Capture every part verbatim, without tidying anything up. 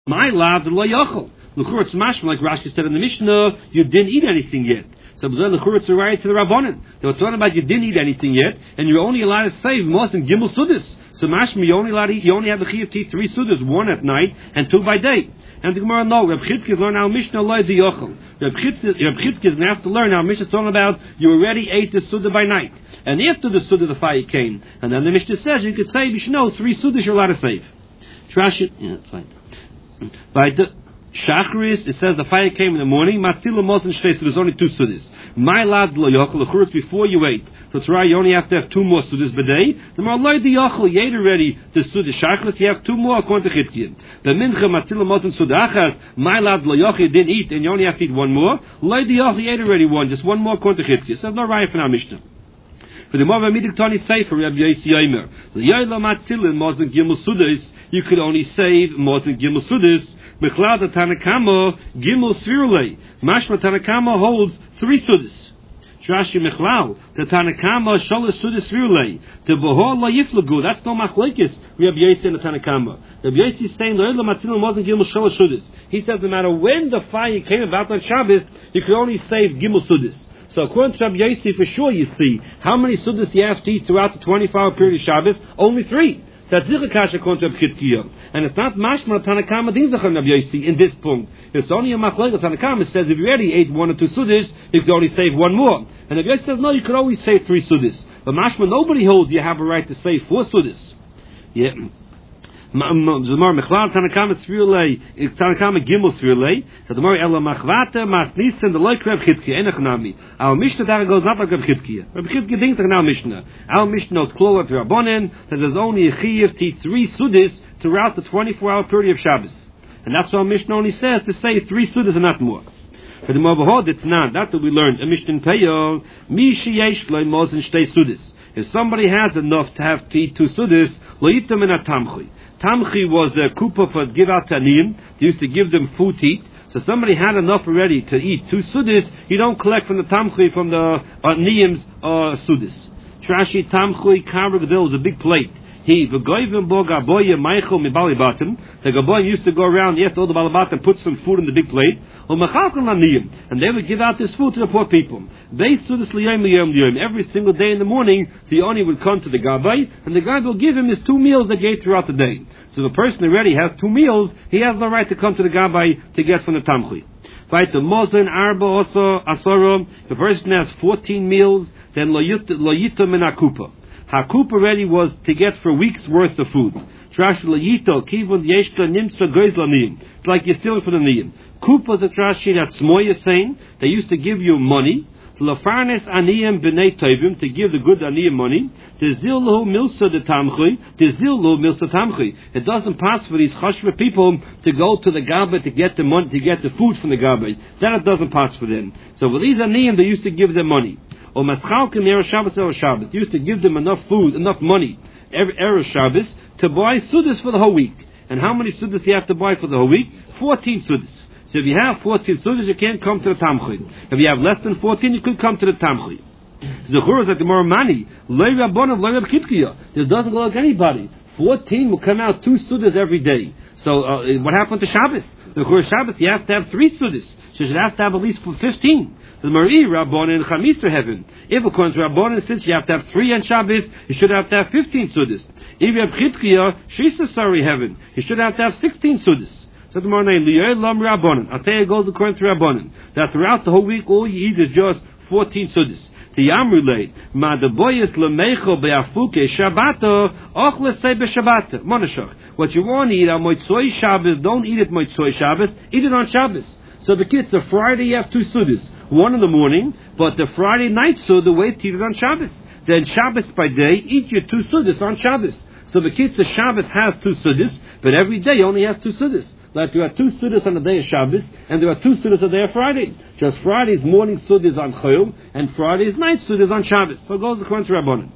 My lad lo yachol. L'chur it's mashma, like Rashi said in the Mishnah, you didn't eat anything yet. So l'chur it's a right to the Rabbanan. They were talking about you didn't eat anything yet, and you're only allowed to save most in Gimel Sudas. So mashma, you only allowed to eat, you only have the chiyuv to eat three Sudas, one at night and two by day. And the Gemara no, Reb Chitzke is learning our Mishnah lo the yochel. Reb Chitzke is going to have to learn our Mishnah is talking about you already ate the Suda by night. And after the Suda the fire came. And then the Mishnah says you could save, you should know, three Sudas you're allowed to save. Trash it, yeah, that's fine. By the Shachris, it says the fire came in the morning, Matzila Mosin Shtei, so there's only two Sudas. My lad lo yochel, the church before you ate. So it's right, you only have to have two more Sudas per day. The more loy the yochel, you ate already the Sudas Shachris, you have two more according to Chitkian. The Mincha Matzila Mosin Sudachas, my lad lo yochel, you didn't eat, and you only have to eat one more. Loy the yochel, you ate already one, just one more according to Chitkian. So there's no right for our Mishnah. For the Mova Midik Tani Sefer, Rabbi Yossi Yomer, the Yoyla Matzilin Mosin Gimel Sudas, you could only save Mosin Gimel Sudas. Mechlad Tanakama Gimel Svirulei. Mashma Tanakama holds three Sudas. Trashi Mechlal, the Tanakama Shalosh Sudas Svirulei. The Bohol La Yiflagu, that's no Machlekes. Rabbi Yossi and the Tanakama. Rabbi Yossi is saying, Lo'el Matzilin Mosin Gimel Shalosh Sudas. He says, no matter when the fire came about on Shabbos, you could only save Gimel Sudas. So according to Rabbi Yossi, for sure you see, how many Sudas you have to eat throughout the twenty-four hour period of Shabbos? Only three. That's Zichakash according to Rabbi Chitzkiya. And it's not Mashma Tanakama Dinzachan Rabbi Yossi in this point. It's only a Machlekes Tanakama says if you already ate one or two Sudas, you can only save one more. And Rabbi Yossi says no, you could always save three Sudas. But Mashma, nobody holds you have a right to save four Sudas. Yeah. Zomar Mechlal Tanakama Svirulei, Tanakama Gimel Svirulei. So the more Ela Machvata Mas Nissen the Loik Reb Chitzkiya Enachnami. Our Mishnah that goes not like Reb Chitzkiya. Reb Chitzkiya thinks like our Mishnah. Our Mishnah is closer to Rabbanan that there's only a chiyuv to eat three Sudas throughout the twenty-four hour period of Shabbos, and that's what our Mishnah only says to say three Sudas and not more. For the Mavahod it's not. That's what we learned. A Mishnah Peyo Mi Sheyesh Lo Mosin Shtei Sudas. If somebody has enough to have to eat two Sudas, Lo Yitam in a Tamchi. Tamchi was the kupa for give out to aniyim. They used to give them food to eat. So somebody had enough already to eat two sudas. You don't collect from the tamchi from the aniyim's uh, sudas. Trashi tamchi karagdil was a big plate. He v'goyvim bo gaboya meichel mibalibatim. The gaboyim used to go around after all the balibatim put some food in the big plate. And they would give out this food to the poor people. Every single day in the morning, the oni would come to the gabbai, and the gabbai will give him his two meals that he ate throughout the day. So the person already has two meals, he has no right to come to the gabbai to get from the tamchi. Right, the mozin arba also asoro. The person has fourteen meals, then lo yito min hakupa. Hakupa already was to get for a week's worth of food. Trash lo yito kivun yeshka nimsa goyz laniyim. It's like you're stealing from the niyim. Kupa is a trashi that Smoy is saying. They used to give you money. Lafarnes aniyim b'nei tovim, to give the good aniyim money. The zilhu milsa de tamchi. The zilhu milsa tamchi. It doesn't pass for these chashva people to go to the gabbai to get the money, to get the food from the gabbai. That it doesn't pass for them. So with these aniyim, they used to give them money. Or maschalkim erev Shabbos erev Shabbos. They used to give them enough food, enough money every erev Shabbos to buy sudas for the whole week. And how many sudas do you have to buy for the whole week? Fourteen sudas. So if you have fourteen sudas, you can't come to the tamchi. If you have less than fourteen, you could come to the tamchi. Zechur is like the more money. Lei rabbonav, lei rab kitkiya. This doesn't go like anybody. Fourteen will come out two sudas every day. So uh, what happened to Shabbos? The Zechur Shabbos, you have to have three sudas. So you should have to have at least fifteen. The Marie Rabbanan and Chamis are heaven. If according to Rabbanan, since you have to have three on Shabbos, you should have to have fifteen sudas. If you have Chitkiya, she's a sorry heaven. You should have to have sixteen sudas. So tomorrow night, Li'olam Rabbanan. I'll tell you it goes according to Rabbanan. That throughout the whole week, all you eat is just fourteen sudas. The Yamrulay, Ma de boyes lemecho be'afuke Shabbato, och lesei be'Shabbat. Monashach. What you want to eat on Motzoi Shabbos, don't eat it Motzoi Shabbos, eat it on Shabbos. So the kids, the Friday you have two sudas. One in the morning, but the Friday night suda, wait to eat it on Shabbos. Then Shabbos by day, eat your two sudas on Shabbos. So the kids, the Shabbos has two sudas, but every day only has two sudas. Like there are two sudas on the day of Shabbos, and there are two sudas on the day of Friday. Just Friday's morning sudas on Chayil, and Friday's night sudas on Shabbos. So it goes according to Rabbanan.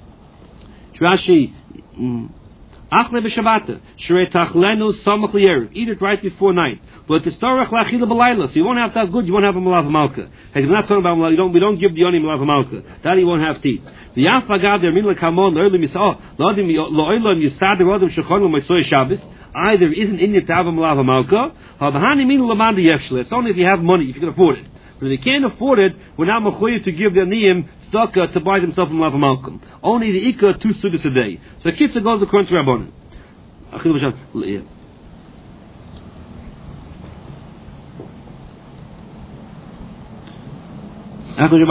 Rashi, Achle b'Shabbat, Shrei tachlenu samach li'erev. Eat it right before night. But the storach la'achila b'layla, so you won't have to have good, you won't have a malav malka. Hey, we're not talking about malav, you don't, we don't give the oni malav malka. That you won't have to eat. The yaf agad der min lekamon le'olim yisah, lo'odim lo'olim yisad ro'odim shechon l'motzoi Shabbos. either isn't in your tavam lava malka, it's only if you have money, if you can afford it. But if they can't afford it, we're not mechuyev to give the aniyim tzedakah to buy themselves from lava malka. Only the ikka two sudas a day. So kitzah goes according to Rabbanan. So it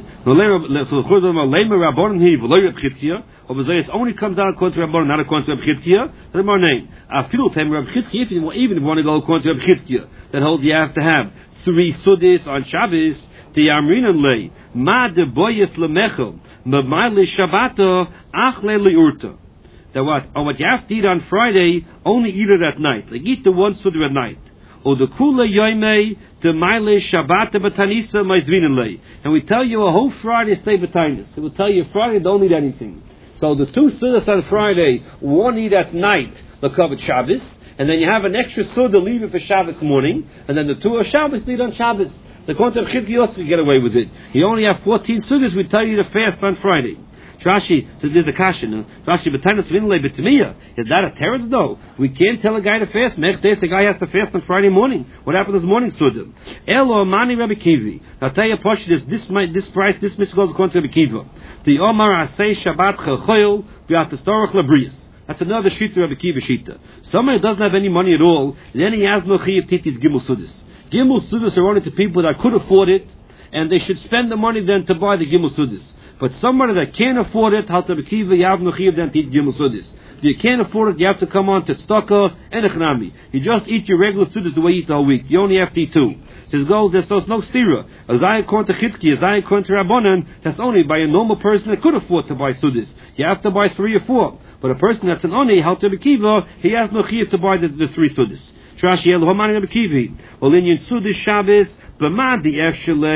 only comes out according to Rabbanan, not according to Reb Chizkiya. That's our name. Even if you want to go according to Reb Chizkiya, that holds you have to have three sudis on Shabbos. The Yamrinan lay ma de boyes lemechel ma'male Shabbato achle leurta. That what? Or what you have to eat on Friday, only eat it at night. Like eat the one sudah at night. Or the kula yoymei the mile Shabbat betanisa ma'izvinin lay. And we tell you a whole Friday stay betanis. It will tell you Friday don't eat anything. So the two sudas on Friday, one eat at night, the covered Shabbos, and then you have an extra sudah leave it for Shabbos morning, and then the two of Shabbos eat on Shabbos. So according to Chidki also you get away with it. You only have fourteen sudas, we tell you to fast on Friday. Rashi says there's a kasha. Rashi b'tanas v'inlei b'tmiya. Is that a teretz though? We can't tell a guy to fast. Next day, the guy has to fast on Friday morning. What happened this morning, sudah? Elo mani Rabbi Kivi. I'll tell you, Posh, this this this price, this mitzvah goes according to Rabbi Kiva. The Omar Asay Shabbat Chelchoil v'atastorach labrius. That's another shita Rabbi Kiva shita. Somebody who doesn't have any money at all, then he has no chiyav titis gimel sudas. Gimel sudas are only to people that could afford it, and they should spend the money then to buy the gimel sudas. But somebody that can't afford it, Halta B'kiva, you have no chiyav then to eat gimel sudas. If you can't afford it, you have to come on to tzedakah and echnami. You just eat your regular sudas the way you eat the whole week. You only have to eat two. Says goes there's no stira. As I according to Chizki, as I according to Rabbanan, that's only by a normal person that could afford to buy sudas. You have to buy three or four. But a person that's an oni, Halta B'kiva, he has no chiyav to buy the, the three sudas. Trashi el homani B'kivi. Well, in your sudas Shabbos. Somebody that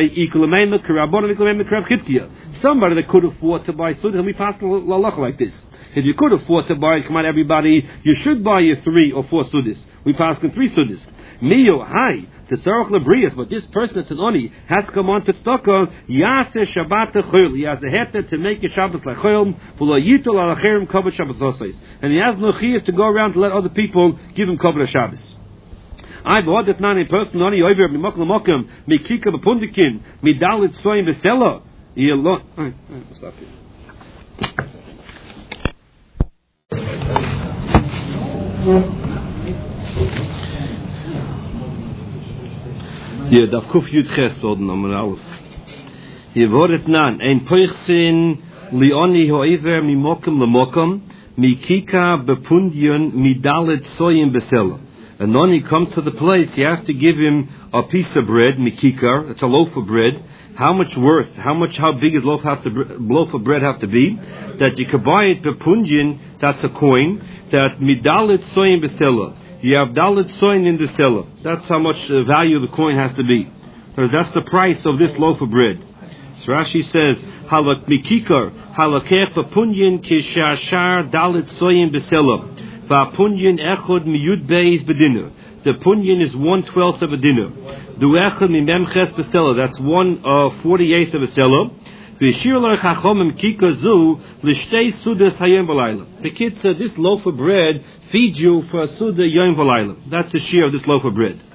could afford to buy sudah, and we pass the lalach like this. If you could afford to buy, come on everybody, you should buy your three or four sudas. We pass in three sudas. Mio, hi, to tzarach labrias, but this person that's an oni has to come on to tzedakah, yaseh Shabbat chayil. He has the heter to make a Shabbos like chayil, v'lo yitol al acherim kavod Shabbos osais. And he has no chiyav to go around to let other people give him kavod Shabbos. I bought that man in person, only over me mokum mokum, me kika bepundikin, me dalit soim besela. You lo. All right, I'll stop here. Yeah, daf kuf yud ches odn amar alef. Ye vordet nan ein poichsin lioni hoiver mi mokum le mokum, mi kika bepundion, mi dalit soim besela. And when he comes to the place, you have to give him a piece of bread, mikikar. It's a loaf of bread. How much worth? How much? How big does loaf have to loaf of bread have to be? That you could buy it bepunjin. That's a coin. That midalit soyin bestella. You have dalit soyin in the stella. That's how much uh, value the coin has to be. So that's the price of this loaf of bread. So Rashi says halak mikikar halakech bepunjin kishashar dalit soyin bestella. Punyan echod miyud beis bedinner. The punyan is one twelfth of a dinner. The echod mimemches besela. That's one uh, forty eighth of a seller. V'shir lo chachomim kikazu l'shtei sudas hayom v'layla. The kid said this loaf of bread feeds you for a suda yom v'layla. That's the share of this loaf of bread.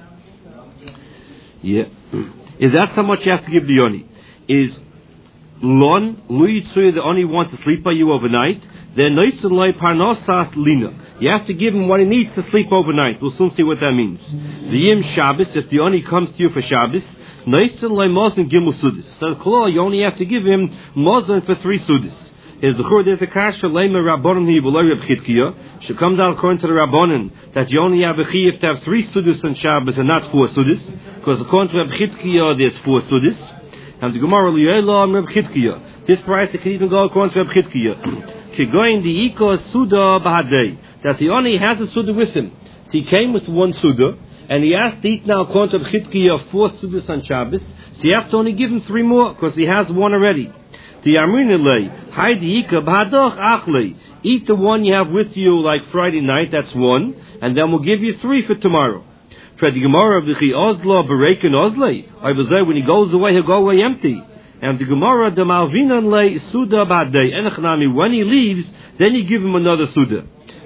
Yeah, is that how much you have to give the yoni? Is lon lu yitzuy the oni wants to sleep by you overnight? Then noisun loy parnosas lina. You have to give him what he needs to sleep overnight. We'll soon see what that means. The Yim Shabbos, if the oni comes to you for Shabbos, noisun loy mozin gimel sudas. So Klo, you only have to give him mozin for three sudas. Is the chur there's a kasha lema rabbonim he v'lo Reb Chizkiya. She comes out according to the rabbonim that you only have a chiyuv to have three sudas on Shabbos and not four sudas, because according to Reb Chizkiya there's four sudas. And the Gemara liyela Reb Chizkiya. This price it can even go according to Reb Chizkiya. Kigoyin the iko suda bahadei. That he only has a suda with him. So he came with one suda, and he asked to eat now according to Chizkiya of four sudas on Shabbos. So you have to only give him three more, because he has one already. The Amrinalei, Haidi Ika Bahadoch Achlei. Eat the one you have with you like Friday night, that's one, and then we'll give you three for tomorrow. For the Gemara of the Ozla Berekin Ozlei. I was there when he goes away, he'll go away empty. And the Gemara the Malvinan lei Suda Badei Enachnami, when he leaves, then you give him another Suda.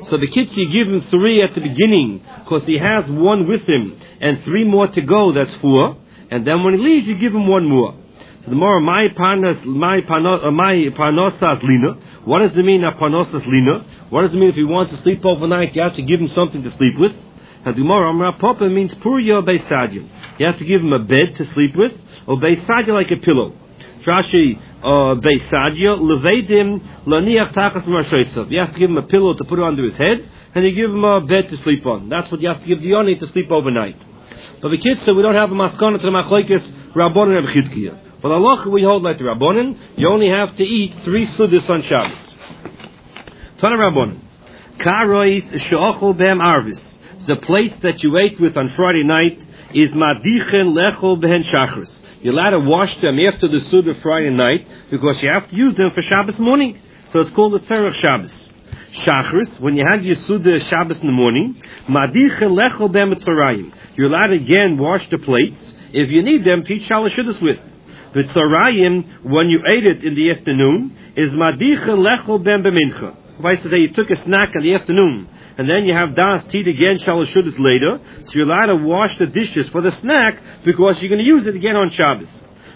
So the kids, you give him three at the beginning, because he has one with him, and three more to go, that's four. And then when he leaves, you give him one more. So the more, my parnas, my parnos, uh, my parnosas lina. What does it mean, a parnosas lina? What does it mean if he wants to sleep overnight, you have to give him something to sleep with? And the more, amra papa means purya beisadya. You have to give him a bed to sleep with, or beisadya like a pillow. Trashi, uh, beisadya, levedim, laniach tachas marshaisav. You have to give him a pillow to put under his head, and you give him a bed to sleep on. That's what you have to give the yoni to sleep overnight. But the kids say we don't have a maskana to the machlekes Rabbanan and Chidkiya. But Allah, we hold like the Rabbanan, you only have to eat three sudas on Shabbos. Tana Rabbanan. Karois she'ochol behem arvis. The plates that you ate with on Friday night is madichen lechol behen shachris. You're allowed to wash them after the Suda Friday night because you have to use them for Shabbos morning. So it's called the Tzerach Shabbos. Shachris, when you had your Suda Shabbos in the morning, madichen lechol behen tzarayim. You're allowed to again wash the plates if you need them to eat shalashudas with. The tzarayim, when you ate it in the afternoon, is madichen lechol behen b'mincha. If I say you took a snack in the afternoon, and then you have das to eat again shalashudas later, so you're allowed to wash the dishes for the snack because you're going to use it again on Shabbos.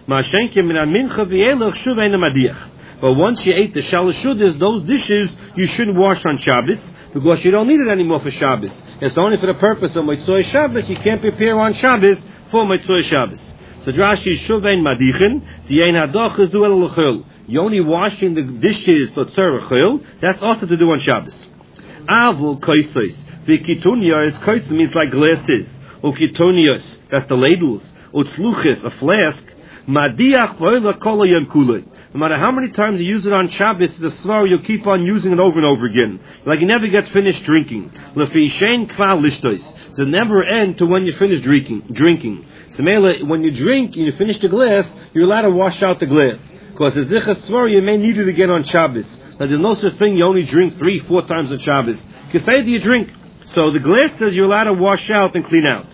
But once you ate the shalashudas, those dishes you shouldn't wash on Shabbos because you don't need it anymore for Shabbos. It's only for the purpose of Motzoi Shabbos. You can't prepare on Shabbos for Motzoi Shabbos. So Rashi shuvein madichin di'ein hadachas du el l'chil. You're only washing the dishes for tzarechil. That's also to do on Shabbos. Avul koisos. V'kitunios, koisos means like glasses. Ukitunios, that's the ladles. Utzluches, a flask. Madiach v'oila kol hayom kulei. No matter how many times you use it on Shabbos, the slow you'll keep on using it over and over again. Like you never get finished drinking. Lefi shein kval lishtos. So never end to when you finish drinking. Drinking. So when you drink and you finish the glass, you're allowed to wash out the glass. Because as zichas svar, you may need it again on Shabbos. Now there's no such thing you only drink three, four times on Shabbos. You say that you drink. So the glass says you're allowed to wash out and clean out.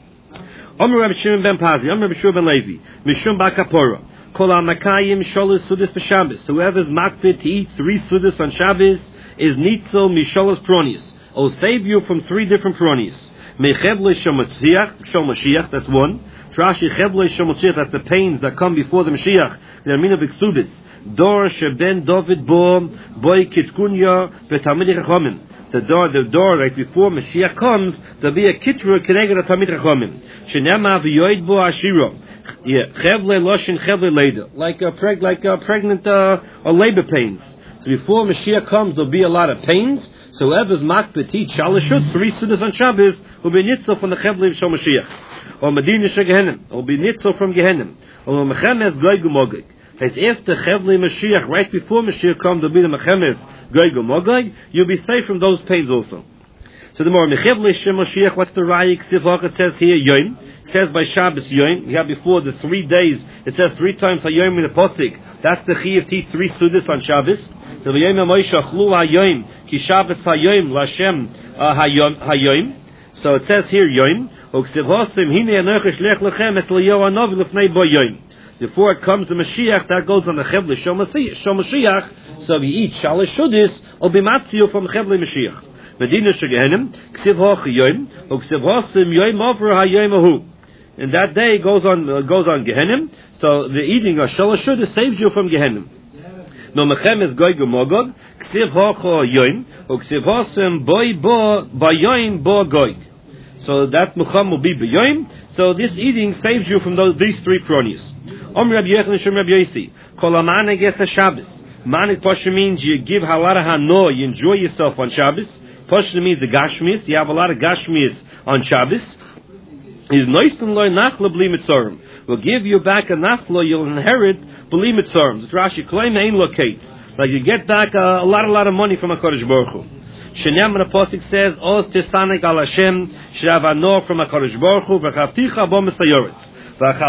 Omer Rabbi Shimon ben Pazi, Omer Rabbi Shua ben Levi, Mishum Bakapora, Kol HaMakayim Sholas Sudas B'Shabbos. Whoever's makpid to eat three Sudas on Shabbos is Nitzel Misholas Pronius. Will save you from three different Pronius. Mechevle Shom Mashiach, that's one. Trashi Chevle Shom Mashiach, that's the pains that come before the Mashiach. The Amina B'Ksubis. Dor Sheben David Bo, Boy Kitkunya, V'Talmidei Chachamim. The door, the door, right before Mashiach comes, there'll be a kitra keneged a Talmidei Chachamim. Shenema v'yoid bo ashiro. Yeah, chevle loshin chevle leda, like a preg, like a pregnant uh, or labor pains. So before Mashiach comes, there'll be a lot of pains. So whoever's makpid teach shalashut three sudas on Shabbos will be nitzel from the chevle of Shom Mashiach, or Medina Shegehenim will be nitzel from Gehenim, or mechemes goy gumogig. As if the chevle Mashiach right before Mashiach comes, there'll be the mechemes goy gumogig. You'll be safe from those pains also. So the more mechevle Shem Mashiach, what's the rayik? Sivach, it says here yom. It says by Shabbos yom. You have before the three days. It says three times hayom in the posik. That's the chi of teach three sudas on Shabbos. So the yom Moshe chlu hayom ki Shabbos hayom lashem hayom hayom. So it says here yom. Uksivosim hine anoch shlech lechem es leYohanov lefnei bo yom. Before it comes to Mashiach, that goes on the chevle Shom Mashiach. So if you eat shalish shudis, or be matzio from chevle Mashiach. Medina Shegehenim, Ksiv Hoch Yoim, or Ksiv Hosim Yoim Over Hayom Ahu. And that day goes on uh, goes on Gehenim. So the eating of Shalashud saves you from Gehenim. No Mechem is Goy Gomogog, Ksiv Hoch Yoim, or Ksiv Hosim Boy Bo Bayoim Bo Goy. So that Mechem will be Bayoim. So this eating saves you from those these three pronius. Om Rabbi Yechon Shem Rabbi Yosi, Kol Amane Gesa Shabbos. Manik Pasha means you give halala hano, you enjoy yourself on Shabbos. Pashto means the Gashmis. You have a lot of Gashmis on Shabbos. Is noisten loy nachla bli mitzorim. We'll give you back a nachla. You'll inherit bli mitzorim. The Rashi claim ein locates. Like you get back a, a lot, a lot of money from a Kodesh Baruch Hu. Shenyam and the Apostle says, Oz tisanik al Hashem, shravano from a Kodesh Baruch Hu, v'chavticha bo misayoretz.